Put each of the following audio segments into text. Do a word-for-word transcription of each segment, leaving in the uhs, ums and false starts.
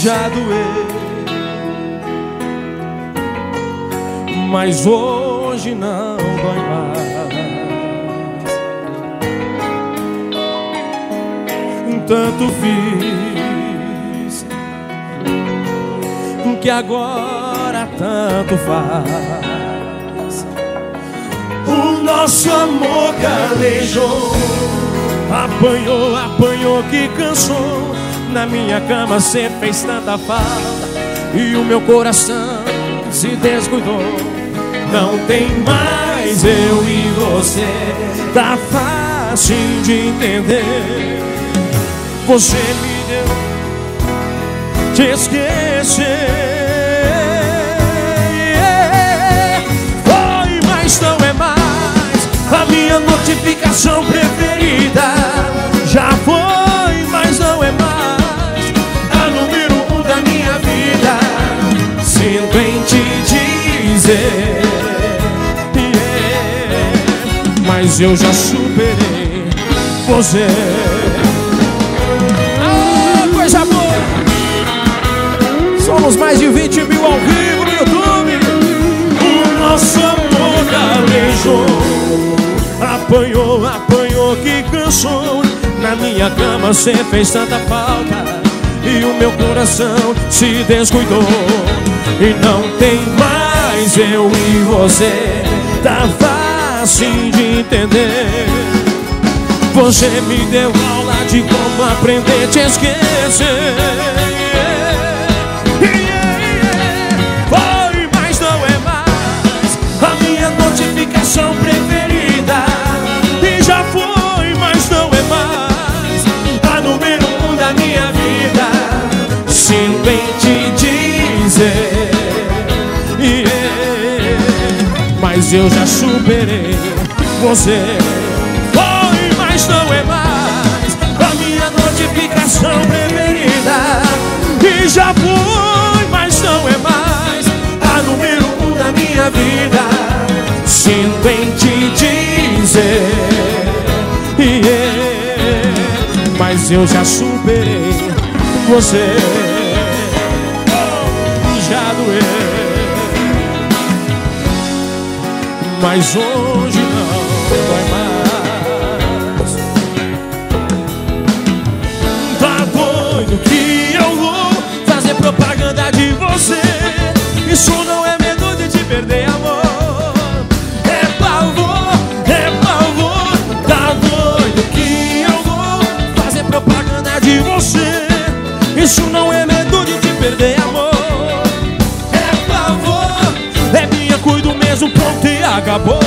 já doeu, mas hoje não dói mais. Tanto fiz que agora tanto faz. O nosso amor calejou, apanhou, apanhou que cansou. Na minha cama cê fez tanta falta e o meu coração se descuidou. Não tem mais eu e você, tá fácil de entender. Você me deu te esquecer, foi, mas não é mais a minha notificação preferida. Já foi, mas não é mais a número um da minha vida. Sinto em te dizer, yeah, mas eu já superei você. Coisa boa! Somos mais de vinte mil ao vivo no YouTube. O nosso amor calejou, apanhou, apanhou que cansou. Na minha cama cê fez tanta falta e o meu coração se descuidou. E não tem mais eu e você, tá fácil de entender. Você me deu aula de como aprender a te esquecer. Yeah, yeah. Foi, mas não é mais a minha notificação preferida. E já foi, mas não é mais a número um da minha vida. Sinto em te dizer, yeah, mas eu já superei você. Mas não é mais a minha notificação preferida. E já foi, mas não é mais a número um da minha vida. Sinto em te dizer, yeah, mas eu já superei você. Já doeu, mas hoje não dói mais. Que eu vou fazer propaganda de você. Isso não é medo de te perder, amor. É pavor, é pavor. Tá doido que eu vou fazer propaganda de você. Isso não é medo de te perder, amor. É pavor, é minha, cuido mesmo, pronto e acabou.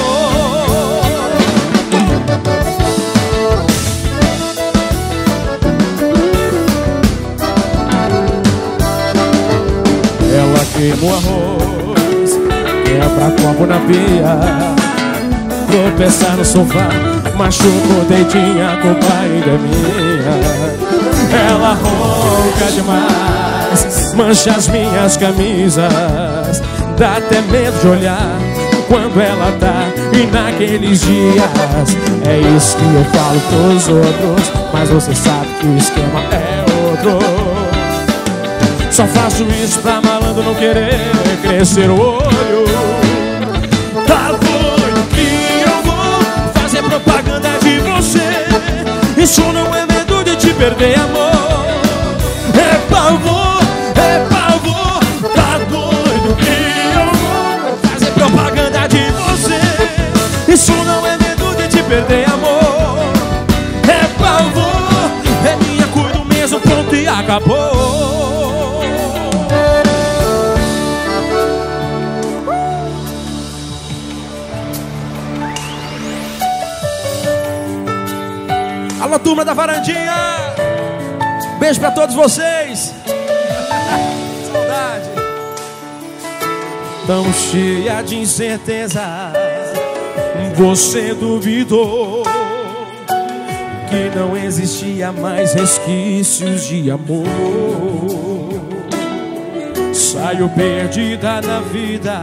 Ela queima o arroz, quebra copo na pia, tropeçar no sofá, machuca o dedinho, a culpa ainda é minha. Ela ronca demais, mancha as minhas camisas, dá até medo de olhar quando ela tá. E naqueles dias é isso que eu falo pros outros, mas você sabe que o esquema é outro. Só faço isso pra malandro não querer crescer o olho. Tá doido que eu vou fazer propaganda de você. Isso não é medo de te perder, amor. É pavor, é pavor. Tá doido que eu vou fazer propaganda de você. Isso não é medo de te perder, amor. É pavor, é minha, cuido mesmo, pronto e acabou. Alô, turma da Varandinha, beijo pra todos vocês. Saudade. Tão cheia de incerteza, você duvidou que não existia mais resquícios de amor. Saiu perdida na vida,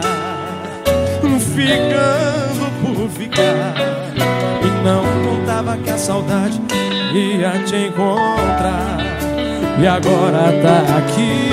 ficando por ficar, e não contava que a saudade ia te encontrar. e agora tá aqui.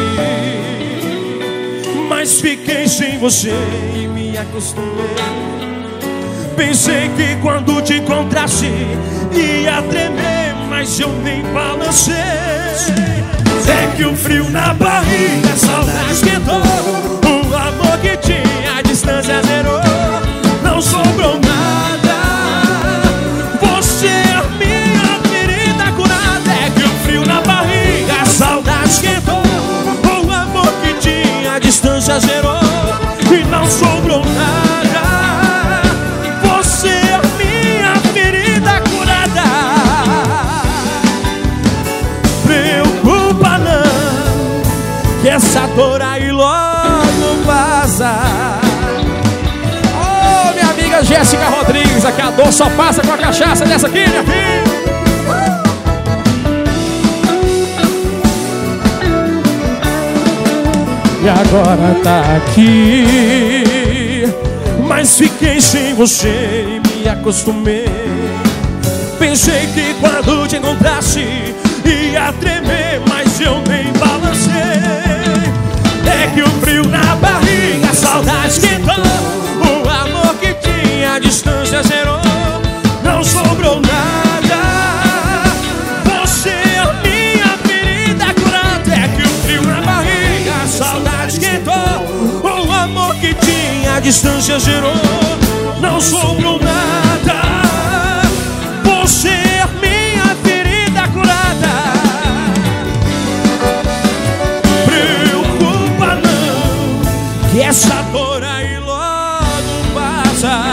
Mas fiquei sem você e me acostumei. Pensei que quando te encontrasse ia tremer, mas eu nem balancei. É que o frio na barriga, a saudade esquentou. O amor que tinha, a distância zerou. Não sobrou nada. Você é a minha ferida curada. É que o frio na barriga, a saudade esquentou. O amor que tinha, a distância zerou. E não sobrou nada. Você é a minha ferida curada. Preocupa não, que essa dor aí logo passa. Oh, minha amiga Jéssica Rodrigues, aqui a dor só passa com a cachaça dessa aqui, minha filha. E agora tá aqui. Mas fiquei sem você e me acostumei. Pensei que quando te encontrasse ia tremer, mas eu nem balancei. É que o frio na barriga, a saudade esquentou. O amor que tinha, a distância zerou. Não sobrou nada. Você é a minha ferida curada. É que o frio na barriga, a saudade esquentou. O amor que tinha, a distância zerou. Não sobrou nada. Você é a minha ferida curada. Preocupa não, que essa dor aí logo passa.